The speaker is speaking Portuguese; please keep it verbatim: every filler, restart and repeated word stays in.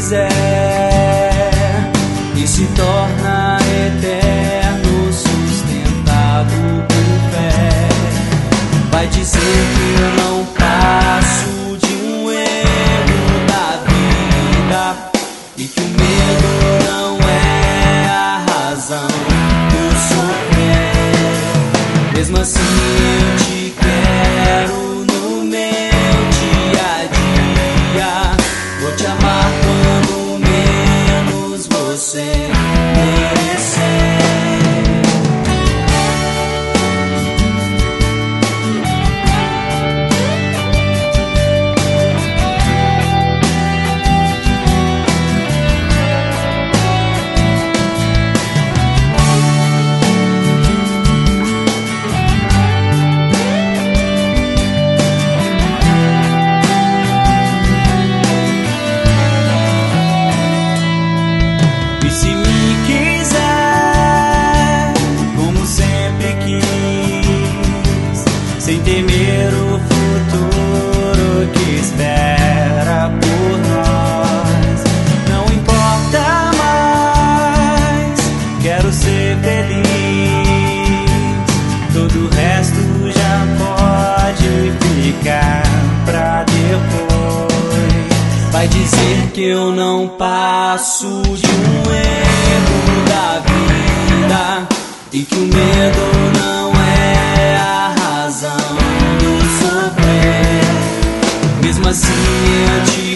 quiser e se torna eterno, sustentado por fé. Vai dizer que eu não passo de um erro da vida e que o medo não é a razão do sofrer. Mesmo assim eu te quero no meu dia a dia. Vou te amar quando menos você merecer. E se me quiser, como sempre quis, sem temer o futuro que espera por nós, não importa mais, quero ser feliz. Todo o resto já pode ficar pra depois. Vai dizer que eu não passo de um erro da vida e que o medo não é a razão do sofrer. Mesmo assim eu te